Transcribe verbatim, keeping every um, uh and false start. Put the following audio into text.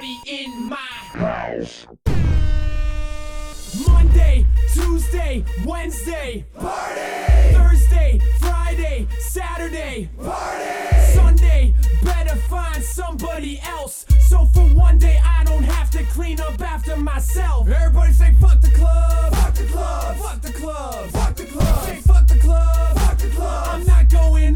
party in my house. Monday, Tuesday, Wednesday, party. Thursday, Friday, Saturday, party. Sunday, better find somebody else, so for one day I don't have to clean up after myself. Everybody say fuck the club, fuck the club, fuck the club, fuck the club. Say fuck the club, fuck the club. I'm not going